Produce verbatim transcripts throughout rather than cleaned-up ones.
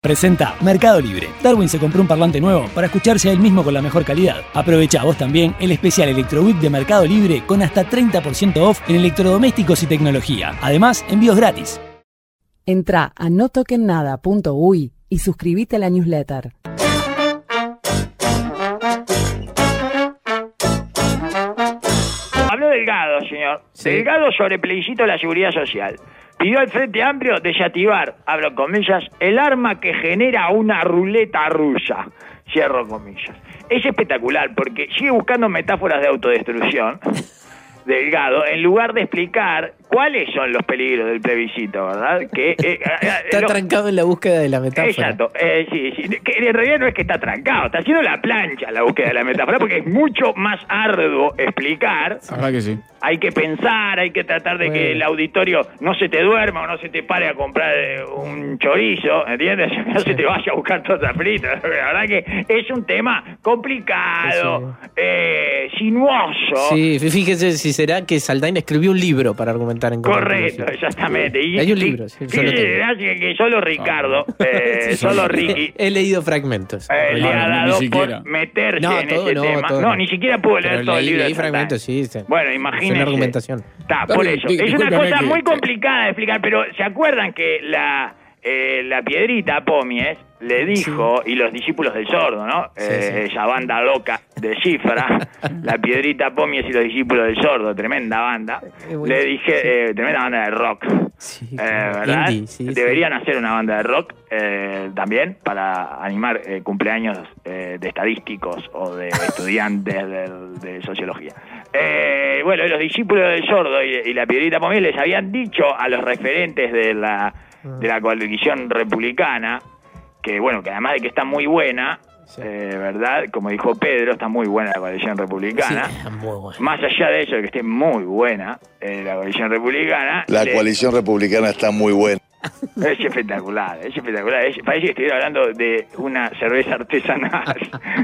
Presenta Mercado Libre. Darwin se compró un parlante nuevo para escucharse a él mismo con la mejor calidad. Aprovecha vos también el especial Electro Week de Mercado Libre con hasta treinta por ciento off en electrodomésticos y tecnología. Además, envíos gratis. Entrá a no toquen nada punto uy y suscríbete a la newsletter. Habló Delgado, señor. Sí. Delgado sobre plebiscito de la seguridad social. Pidió al Frente Amplio desactivar, abro comillas, el arma que genera una ruleta rusa. Cierro comillas. Es espectacular porque sigue buscando metáforas de autodestrucción. Delgado, en lugar de explicar cuáles son los peligros del plebiscito, ¿verdad? Que eh, está lo... trancado en la búsqueda de la metáfora. Exacto, eh, sí, sí. Que en realidad no es que está trancado, está haciendo la plancha la búsqueda de la metáfora, porque es mucho más arduo explicar. Ajá que sí. Hay que pensar, hay que tratar de bueno. que el auditorio no se te duerma o no se te pare a comprar un chorizo, ¿entiendes? No se te vaya a buscar torta frita. La verdad que es un tema complicado, sí. eh, sinuoso. Sí, fíjese si será que Saldaña escribió un libro para argumentar en contra. Correcto, exactamente. Y, hay un libro. Sí, sí, gracias que solo Ricardo, no. eh, sí, solo Ricky. He leído fragmentos. Eh, le ha dado por meterse no, en todo, ese no, tema. No, no, ni siquiera pudo leer Pero todo leí, el libro. Leí fragmentos, sí. sí. Bueno, imagínese. Una argumentación. Está, por eso. Es una cosa muy complicada de explicar, pero ¿se acuerdan que la eh, la Piedrita Pomies le dijo, sí. y los discípulos del sordo, ¿no? Sí, eh, sí. Esa banda loca de Cifra, la Piedrita Pomies y los discípulos del sordo, tremenda banda, le dije, sí. eh, tremenda banda de rock, sí, eh, ¿verdad? Indie, sí, Deberían sí. hacer una banda de rock eh, también para animar eh, cumpleaños eh, de estadísticos o de estudiantes de, de sociología. Eh, bueno, los discípulos del sordo y, y la Piedrita Pomies les habían dicho a los referentes de la, de la coalición republicana que bueno, que además de que está muy buena, sí. eh, ¿verdad? Como dijo Pedro, está muy buena la coalición republicana. Sí, muy buena. Más allá de eso, de que esté muy buena eh, la coalición republicana. La le... coalición republicana está muy buena. Es espectacular, es espectacular. Es, parece que estuviera hablando de una cerveza artesanal.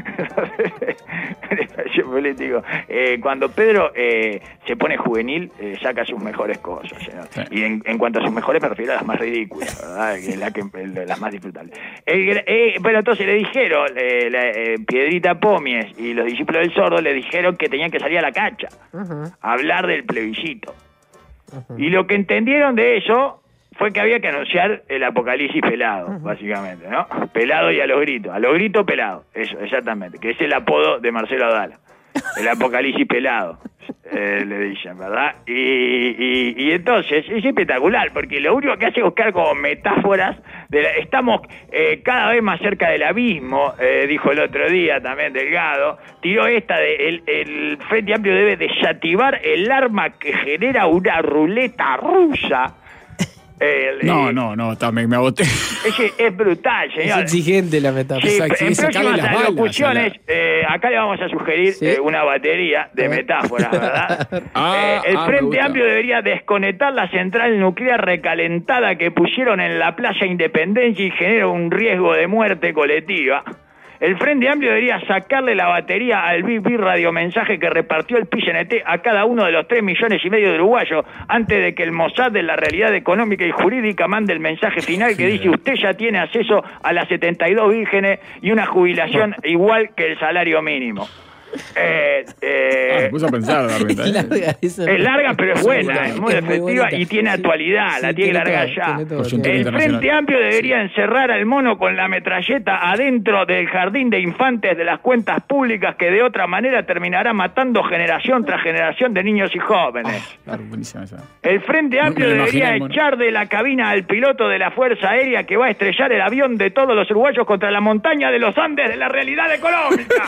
político. Eh, cuando Pedro eh, se pone juvenil, eh, saca sus mejores cosas. ¿no? Sí. Y en, en cuanto a sus mejores, me refiero a las más ridículas, ¿verdad? Que la que, las más disfrutables. Eh, eh, pero entonces le dijeron, eh, la, eh, Piedrita Pomies y los discípulos del sordo le dijeron que tenían que salir a la cancha, uh-huh. a hablar del plebiscito. Uh-huh. Y lo que entendieron de eso fue que había que anunciar el apocalipsis pelado, uh-huh. básicamente, ¿no? Pelado y a los gritos. A los gritos pelado, eso, exactamente. Que es el apodo de Marcelo Adala. El apocalipsis pelado, eh, le dicen, ¿verdad? Y, y, y entonces es espectacular, porque lo único que hace es buscar como metáforas. De la, estamos eh, cada vez más cerca del abismo, eh, dijo el otro día también Delgado. Tiró esta de el, el Frente Amplio debe desactivar el arma que genera una ruleta rusa. El, no, eh, no, no, también me agoté. Es, es brutal, señor. Es exigente la metáfora. Sí, Exacto, en próximas balas, locuciones, la... eh, acá le vamos a sugerir ¿sí? eh, una batería de metáforas, ¿verdad? ah, eh, el ah, Frente Amplio debería desconectar la central nuclear recalentada que pusieron en la Playa Independencia y genera un riesgo de muerte colectiva. El Frente Amplio debería sacarle la batería al B B radiomensaje que repartió el P I C N T a cada uno de los tres millones y medio de uruguayos antes de que el Mossad de la realidad económica y jurídica mande el mensaje final que dice usted ya tiene acceso a las setenta y dos vírgenes y una jubilación igual que el salario mínimo. Eh, eh, ah, me puse a pensar la verdad, es, larga, es larga pero es buena, es muy efectiva y tiene actualidad, sí, la tiene que largar ya. El Frente Amplio debería sí. encerrar al mono con la metralleta adentro del jardín de infantes de las cuentas públicas que de otra manera terminará matando generación tras generación de niños y jóvenes. Oh, claro, buenísima esa. El Frente Amplio no, debería echar de la cabina al piloto de la Fuerza Aérea que va a estrellar el avión de todos los uruguayos contra la montaña de los Andes de la realidad económica.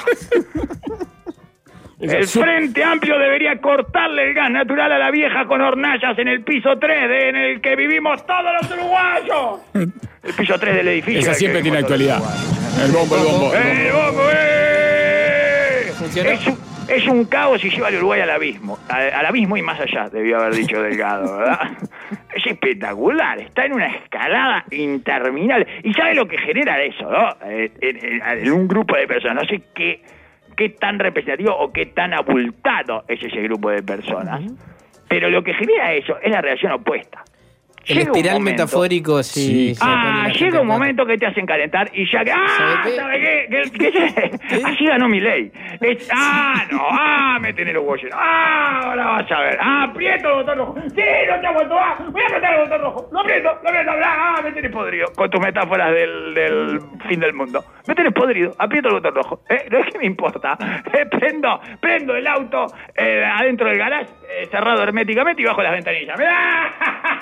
El Frente Amplio debería cortarle el gas natural a la vieja con hornallas en el piso tres de, en el que vivimos todos los uruguayos. El piso tres del edificio. Esa siempre tiene actualidad. El bombo, el bombo. El bombo, ¡eh! Es un, es un caos y lleva al Uruguay al abismo. Al, al abismo y más allá, debió haber dicho Delgado, ¿verdad? Es espectacular, está en una escalada interminable. ¿Y sabe lo que genera eso, no? En, en, en un grupo de personas, no sé qué... qué tan representativo o qué tan abultado es ese grupo de personas, uh-huh. pero lo que genera eso es la reacción opuesta. El llega un espiral momento- metafórico, sí. Sí. se pone Ah, la llega gente un en momento que te hacen calentar y ya que... ¡Ah! ¿Sabe ¿Sabe qué? qué? ¿Qué, qué, qué? Así ganó mi ley. Es, ¡Ah, no! ¡Ah, me tenés los huevos llenos! ¡Ah, ahora vas a ver! ¡Ah, aprieto el botón rojo! ¡Sí, no te aguanto! ¡Ah, voy a apretar el botón rojo! ¡Lo aprieto! ¡Lo aprieto! ¡Ah, me tenés podrido! Con tus metáforas del, del fin del mundo. Me tenés podrido. Aprieto el botón rojo. ¿Eh? No es que me importa. Eh, prendo, prendo el auto eh, adentro del garage, eh, cerrado herméticamente y bajo las ventanillas. ¡Mirá!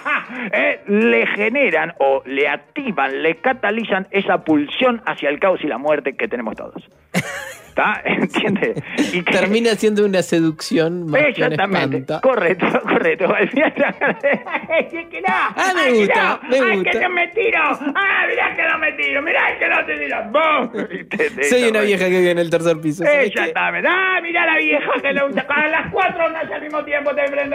Eh, le generan o le activan, le catalizan esa pulsión hacia el caos y la muerte que tenemos todos. ¿Está? ¿Entiendes? Y que- Termina siendo una seducción más que un Exactamente, espanta. correcto, correcto. Al final, es que no, Ah, me ay, que gusta, no, me ay, gusta. que no me tiro, ah, mirá que no me tiro, mirá que no te tiro. ¡Bum! Y te- te- Soy una te- vieja que vive en el tercer piso. ¿sabes qué? Exactamente. Ah, mirá la vieja que le gusta. A las cuatro no al mismo tiempo te prendo,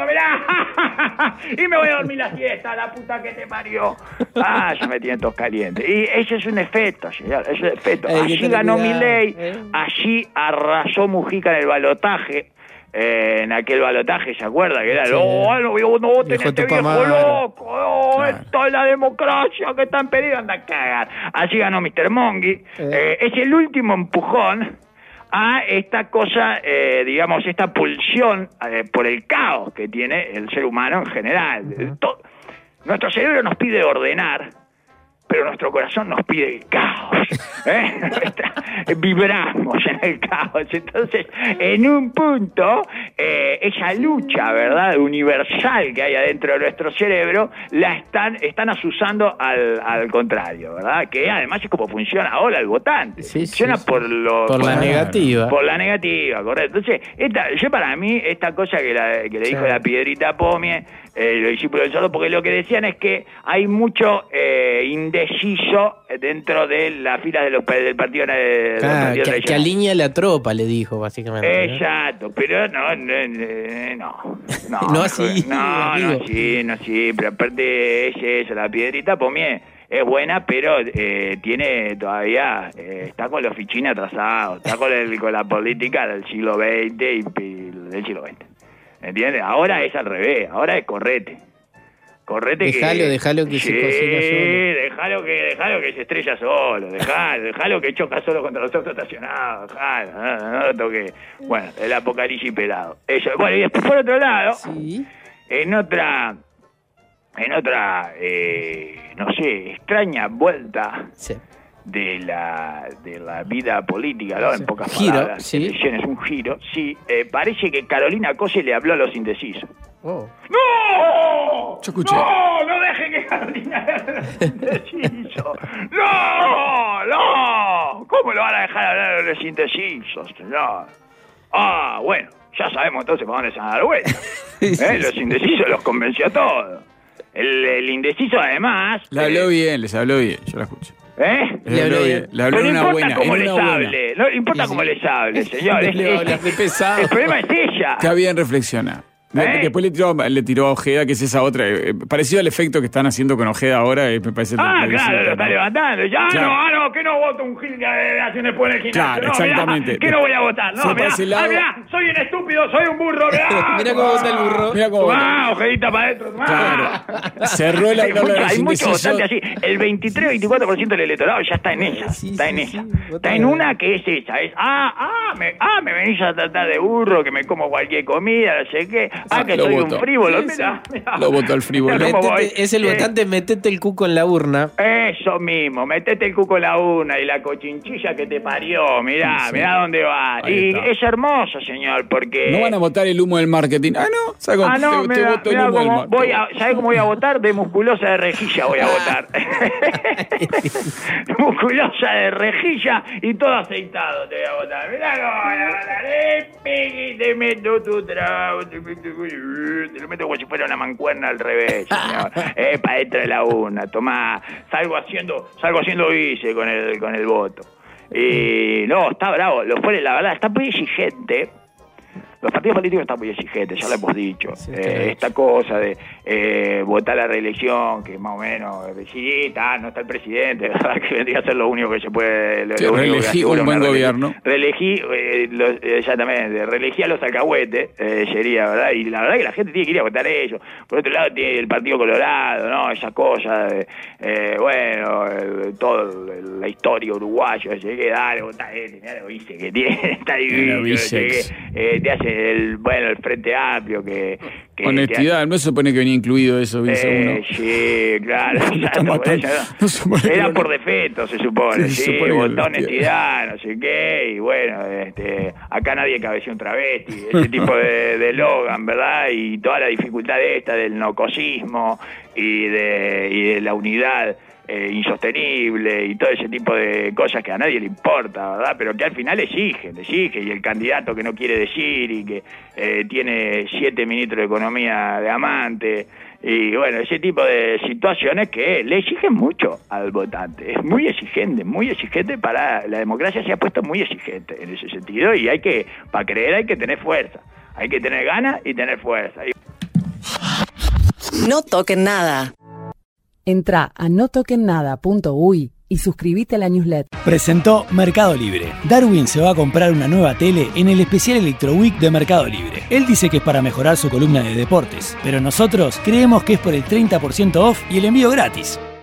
mirá. Y me voy a dormir la siesta, la puta que te parió. Ah, ya me tienen todos calientes. Y ese es un efecto, señor, es un efecto. Hay que Allí tener ganó cuidado, Milei, ¿eh? allí arrasó Mujica en el balotaje. Eh, en aquel balotaje, ¿se acuerda? Que era, Sí. no, no, no, no voten Dijo este tu viejo mamá. loco, no, Claro. esto es la democracia que está en peligro, anda a cagar. Allí ganó mister Mongi. Eh, es el último empujón a esta cosa, eh, digamos, esta pulsión eh, por el caos que tiene el ser humano en general. To- nuestro cerebro nos pide ordenar, pero nuestro corazón nos pide el caos. ¿eh? Está- Vibramos en el caos. Entonces, en un punto, eh, esa lucha, ¿verdad?, universal que hay adentro de nuestro cerebro, la están, están asusando al, al contrario, ¿verdad? Que además es como funciona ahora el votante. Sí, funciona sí, sí. por lo... Por la Claro. negativa. Por la negativa, correcto. Entonces, esta, yo para mí, esta cosa que, la, que le dijo Sí. la piedrita Pomie, eh, los discípulos del sordo, porque lo que decían es que hay mucho eh, indeciso dentro de las filas de los, del partido, de, del Claro, partido que, que regional. alinea la tropa, le dijo, básicamente. ¿no? Exacto, pero no, no, no, no, No así, no, no amigo. así, no así, pero aparte es eso, la piedrita Pomie es buena, pero eh, tiene todavía, eh, está con los fichines atrasados, está con, el, con la política del siglo veinte y, y del siglo veinte, ¿entiendes? Ahora es al revés, ahora es correte. Correte Dejalo, que... dejalo que se sí, cocina solo. dejalo que, dejalo que se estrella solo, dejalo, dejalo que choca solo contra los autos estacionados, dejalo, no, no, no lo toque. Bueno, el apocalipsis pelado. Eso. Bueno, y después por otro lado, Sí. en otra, en otra, eh, no sé, extraña vuelta Sí. de la de la vida política, ¿no? Sí. En pocas Giro, palabras, sí. elecciones, un giro, sí, eh, parece que Carolina Cose le habló a los indecisos. Oh. ¡No! Yo escuché. ¡No! ¡No deje que Carolina haga los indecisos! ¡No! ¡No! ¿Cómo lo van a dejar hablar a los indecisos, señor? Ah, bueno, ya sabemos entonces para dónde se van a dar vuelta. ¿Eh? Los indecisos los convenció a todos. El, el indeciso, además... Le habló eh, bien, les habló bien, yo la escucho. ¿Eh? Le habló habló bien, bien. le habló Pero en no una importa buena, cómo en les una buena. hable, no importa Sí, cómo sí. les hable, señor. Le es- va a es- hablar de pesado. El problema es ella. Está bien, reflexiona. ¿Eh? Después le tiró, le tiró a Ojeda, que es esa otra. eh, parecido al efecto que están haciendo con Ojeda ahora, eh, me parece. Ah, lo que claro, hicieron, lo está ¿no? levantando. Ya, Claro. no, ah, no, que no voto un gil que hace después en el gimnasio. Claro, no, mirá, exactamente. que no voy a votar. No, Se mirá, para ese lado- ah, mirá, soy un estúpido, soy un burro. Mirá, Mirá cómo vota el burro. Mira cómo Ah, ojedita para adentro. tomá. Claro. Cerró el Hay hablar mucho, de los hay mucho indecisos. votante así. El veintitrés veinticuatro por ciento del electorado ya está en esa. Sí, está sí, en sí, esa. vota Está en bien. una que es esa. Es, ah, ah, me, ah, me venís a tratar de burro, que me como cualquier comida, no sé qué. Ah, Ah, que lo soy votó. un frívolo. Sí, sí. Mirá, mirá. Lo votó al frívolo. Mirá cómo voy. Metete- es el Eh, votante, metete el cuco en la urna. Eso mismo, metete el cuco en la una y la cochinchilla que te parió, mirá, Sí. mirá dónde va. Ahí Y está. es hermoso, señor, porque... No van a votar el humo del marketing. Ah, no. ¿Sabes cómo Ah, no, te, te mirá, voto el mirá humo del cómo marketing? voy a, ¿sabés cómo voy a votar? De musculosa de rejilla voy a votar. Musculosa de rejilla y todo aceitado te voy a votar. Mirá cómo voy a votar. Eh, pegui, te meto tu trago, te meto, te lo meto como si fuera una mancuerna al revés, señor. Eh, para dentro de la urna, tomá, salgo haciendo, salgo haciendo vice con el, con el voto. Y no, está bravo, los pone, la verdad, está muy exigente. los partidos políticos están muy exigentes, ya lo hemos dicho. Sí, eh, esta cosa de eh, votar la reelección, que más o menos, sí, está, no está el presidente, que vendría a ser lo único que se puede... Lo, sí, lo único reelegí que un buen gobierno. Reelegí, eh, los, exactamente, reelegí a los alcahuetes, eh, sería, ¿verdad? Y la verdad que la gente tiene que ir a votar a ellos. Por otro lado, tiene el Partido Colorado, ¿no? Esa cosa, de, eh, bueno, eh, todo la historia uruguayo, ese que dale, votá a este, mirá lo dice que tiene, está divino, ese que eh, te hace el, bueno, el Frente Amplio, que... que honestidad, que, no se supone que venía incluido eso, dice eh, uno. Sí, claro, exacto, matando, por eso, no supone era que por defecto, se supone, sí, sí, se supone votó que honestidad, no sé qué, y bueno, este, acá nadie cabeció un travesti, ese tipo de, de Logan, ¿verdad? Y toda la dificultad de esta, del nocosismo y de, y de la unidad eh, insostenible y todo ese tipo de cosas que a nadie le importa, ¿verdad? Pero que al final exigen, exigen, y el candidato que no quiere decir y que eh, tiene siete ministros de economía de amante, y bueno, ese tipo de situaciones que le exigen mucho al votante, es muy exigente, muy exigente para la democracia, se ha puesto muy exigente en ese sentido, y hay que, para creer hay que tener fuerza, hay que tener ganas y tener fuerza. No toquen nada. Entrá a no toquen nada punto uy y suscríbete a la newsletter. Presentó Mercado Libre. Darwin se va a comprar una nueva tele en el especial Electro Week de Mercado Libre. Él dice que es para mejorar su columna de deportes, pero nosotros creemos que es por el treinta por ciento off y el envío gratis.